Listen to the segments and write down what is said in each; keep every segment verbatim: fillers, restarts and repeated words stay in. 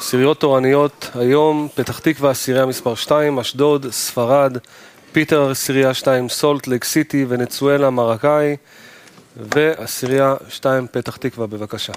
עשיריות תורניות היום, פתח תקווה עשירייה מספר שתיים, אשדוד, ספרד, פיטר עשירייה שתיים, סולט, לייק סיטי, ונצואלה, מרקאי, ועשירייה שתיים, פתח תקווה, בבקשה.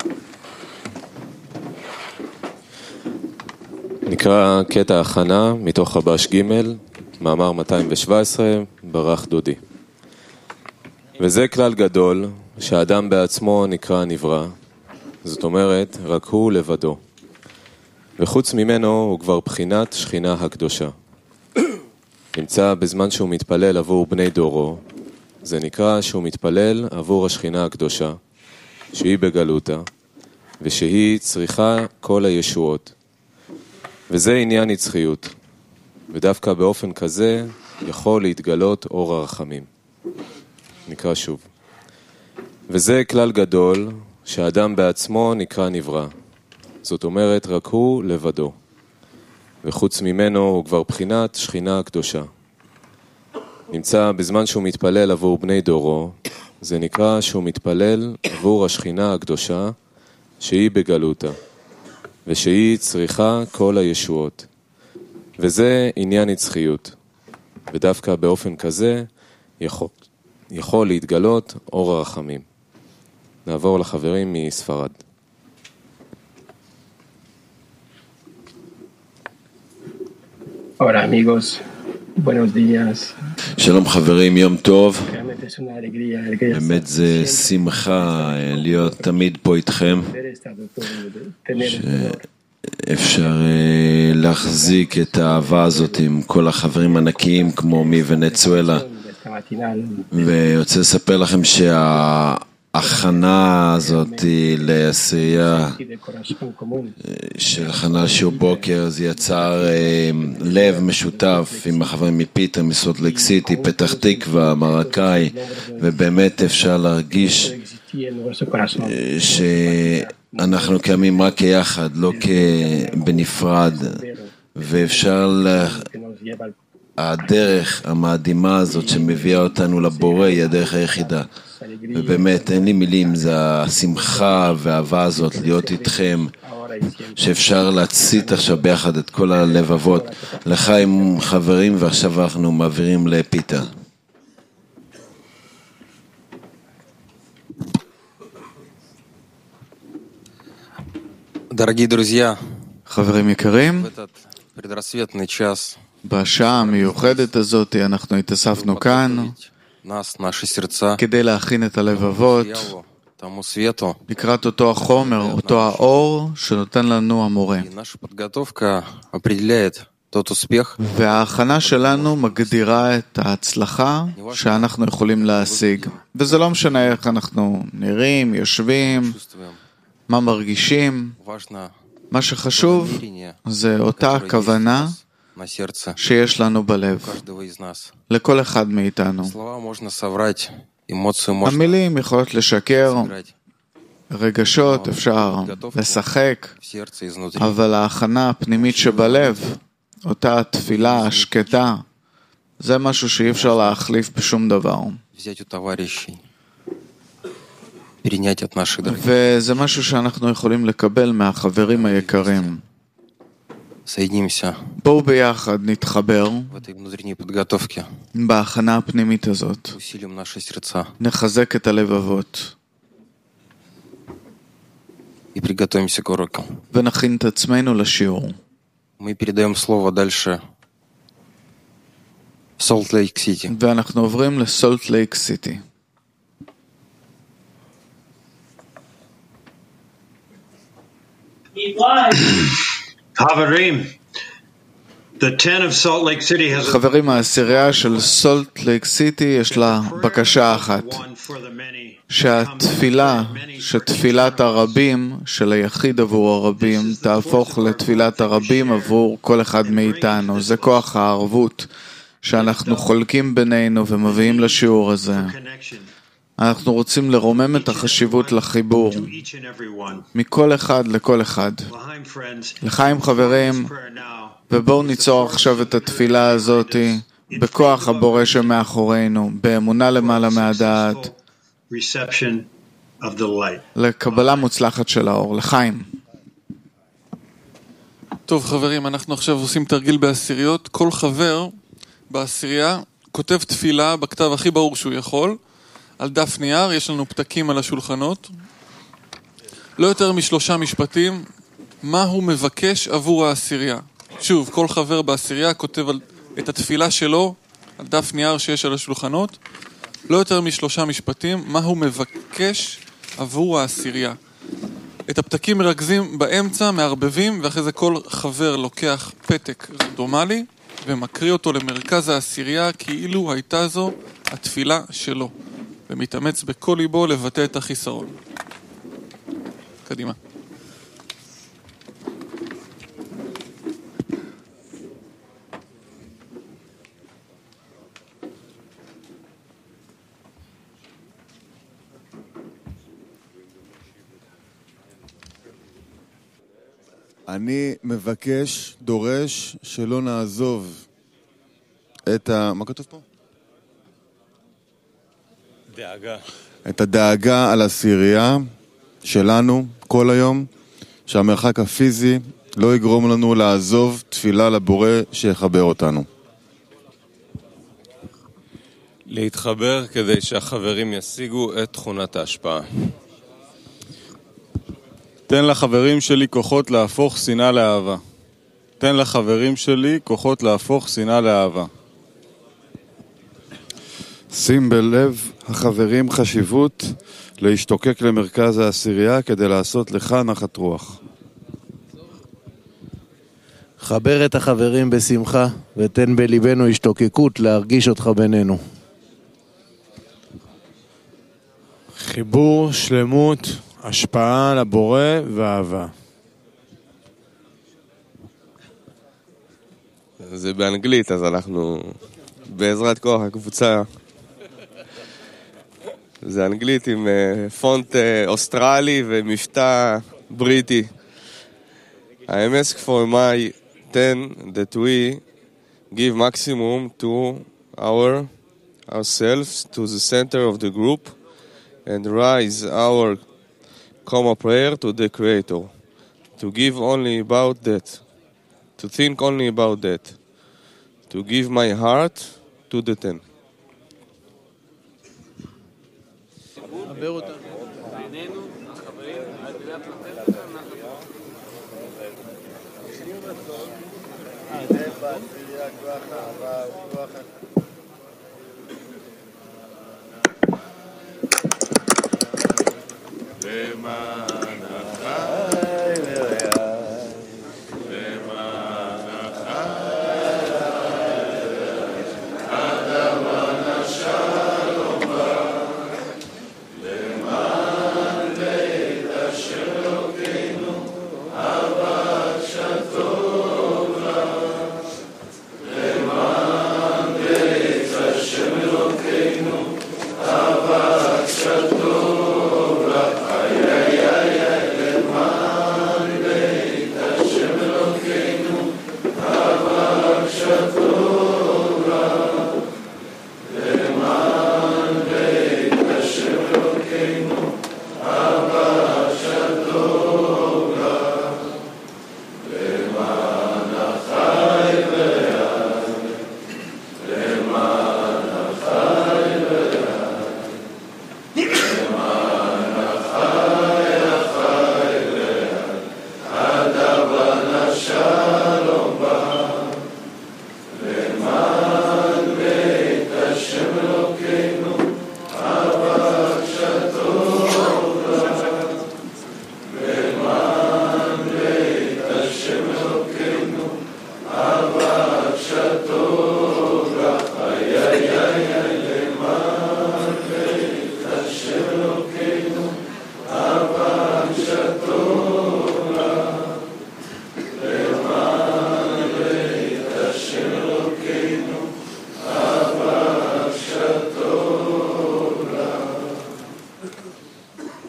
נקרא קטע הכנה מתוך חבש ג' מאמר מאתיים שבע עשרה, ברח דודי. וזה כלל גדול שהאדם בעצמו נקרא נברא, זאת אומרת רק הוא לבדו, וחוץ ממנו הוא כבר בחינת שכינה הקדושה. נמצא בזמן שהוא מתפלל עבור בני דורו, זה נקרא שהוא מתפלל עבור השכינה הקדושה, שהיא בגלותה, ושהיא צריכה כל הישועות. וזה עניין נצחיות, ודווקא באופן כזה יכול להתגלות אור הרחמים. נקרא שוב. וזה כלל גדול שהאדם בעצמו נקרא נברא, זאת אומרת רק הוא לבדו, וחוץ ממנו הוא כבר בחינת שכינה הקדושה. נמצא בזמן שהוא מתפלל עבור בני דורו, זה נקרא שהוא מתפלל עבור השכינה הקדושה שהיא בגלותה, ושהיא צריכה כל הישועות. וזה עניין נצחיות, ודווקא באופן כזה יכול, יכול להתגלות אור הרחמים. נעבור לחברים מספרד. Hola amigos, buenos días. שלום חברים, יום טוב. באמת זה שמחה להיות תמיד פה איתכם, שאפשר להחזיק את האהבה הזאת עם כל החברים ענקיים כמו מוונצואלה. ורוצה לספר לכם שה... הכנה הזאת לעשייה של הכנה שיעור בוקר, זה יצר לב משותף עם החברים מפיטר, מסולט לייק סיטי, פתח תקווה, מרקאי, ובאמת אפשר להרגיש שאנחנו קיימים רק כיחד, לא כבנפרד, ואפשר הדרך המאדימה הזאת שמביאה אותנו לבורא היא הדרך היחידה. ובאמת אין לי מילים, זה השמחה והאהבה הזאת להיות איתכם, שאפשר להצית עכשיו ביחד את כל הלבבות. לחיים חברים, ועכשיו אנחנו מעבירים לפיטר. Дорогие друзья, חברים יקרים, предрассветный час בשעה המיוחדת הזאת אנחנו התאספנו כאן нас, наши сердца, כדי להכין את הלבבות тому свету. לקראת אותו החומר, אותו האור שנותן לנו המורה. И наша подготовка определяет тот успех, וההכנה שלנו מגדירה את ההצלחה שאנחנו יכולים להשיג. וזה לא משנה איך אנחנו נראים, יושבים, מה מרגישים. важно מה שחשוב זה אותה הכוונה שיש לנו בלב, каждого из нас. לכל אחד מאיתנו. Слова можно соврать, эмоции можно המילים יכולות לשקר, играть רגשות אפשר לשחק, в сердце изнутри. אבל ההכנה הפנימית שבלב, אותה התפילה השקטה, זה משהו שאי אפשר להחליף בשום דבר. Взять у товарищей, перенять от наших дорогих. וזה משהו שאנחנו יכולים לקבל מהחברים היקרים. Соединимся בואו ביחד נתחבר в этой внутренней подготовке, בהכנה הפנימית הזאת. усилим наши сердца נחזק את הלבבות и приготовимся к урокам. ונכין את עצמנו לשיעור. Мы передаем слово дальше в Солт Лейк Сити. ואנחנו עוברים לסולט לייק סיטי. חברים, the ten of Salt Lake City has a חברים, העשירייה של סולט לייק סיטי יש לה בקשה אחת, שהתפילה, שתפילת הרבים של היחיד עבור הרבים תהפוך לתפילת הרבים עבור כל אחד מאיתנו. זה כוח הערבות שאנחנו חולקים בינינו ומביאים לשיעור הזה. אנחנו רוצים לרומם את החשיבות לחיבור מכל אחד לכל אחד. לחיים חברים, ובואו ניצור עכשיו את התפילה הזאת בכוח הבורא שמאחורינו, באמונה למעלה מהדעת, לקבלה מוצלחת של האור. לחיים. טוב חברים, אנחנו עכשיו עושים תרגיל בעשיריות. כל חבר בעשירייה כותב תפילה בכתב הכי ברור שהוא יכול, על דף נייר, יש לנו פתקים על השולחנות. לא יותר משלושה משפטים, מה הוא מבקש עבור העשירייה. שוב, כל חבר בעשירייה כותב על, את התפילה שלו על דף נייר שיש על השולחנות. לא יותר משלושה משפטים, מה הוא מבקש עבור העשירייה. את הפתקים מרכזים באמצע, מערבבים, ואחרי זה כל חבר לוקח פתק רנדומלי ומקריא אותו למרכז העשירייה כאילו הייתה זו התפילה שלו, ומתאמץ בכל ליבו לבטא את החיסרון. קדימה. אני מבקש, דורש, שלא נעזוב את ה... מה כתוב פה? דאגה. את הדאגה על העשירייה שלנו כל היום, שהמרחק הפיזי לא יגרום לנו לעזוב תפילה לבורא שיחבר אותנו. להתחבר כדי שהחברים ישיגו את תכונת ההשפעה. תן לחברים שלי כוחות להפוך שנאה לאהבה. תן לחברים שלי כוחות להפוך שנאה לאהבה. שים בלב החברים חשיבות להשתוקק למרכז העשירייה כדי לעשות לך נחת רוח. חבר את החברים בשמחה ותן בליבנו השתוקקות להרגיש אותך בינינו. חיבור, שלמות, השפעה לבורא ואהבה. זה באנגלית, אז אנחנו בעזרת כוח הקבוצה. זה אנגלית עם פונט אוסטרלי ומבטא בריטי. I ask for my ten that we give maximum to our ourselves to the center of the group and raise our common prayer to the Creator, to give only about that, to think only about that, to give my heart to the ten. למען